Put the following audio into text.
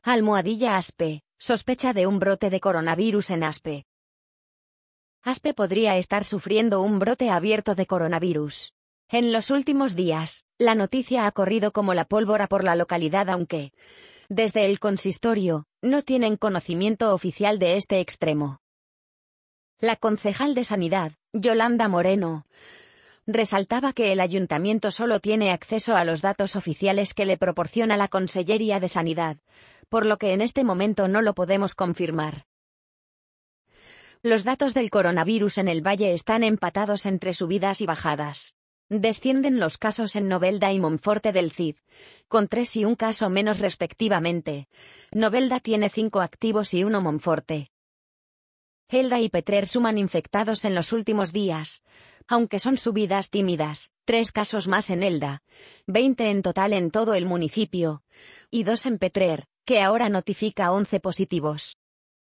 Almohadilla Aspe, sospecha de un brote de coronavirus en Aspe. Aspe podría estar sufriendo un brote abierto de coronavirus. En los últimos días, la noticia ha corrido como la pólvora por la localidad, aunque, desde el consistorio, no tienen conocimiento oficial de este extremo. La concejal de Sanidad, Yolanda Moreno, resaltaba que el ayuntamiento solo tiene acceso a los datos oficiales que le proporciona la Consellería de Sanidad, por lo que en este momento no lo podemos confirmar. Los datos del coronavirus en el valle están empatados entre subidas y bajadas. Descienden los casos en Novelda y Monforte del Cid, con 3 y 1 caso menos respectivamente. Novelda tiene 5 activos y 1 Monforte. Elda y Petrer suman infectados en los últimos días, aunque son subidas tímidas, 3 casos más en Elda, 20 en total en todo el municipio, y 2 en Petrer, que ahora notifica 11 positivos.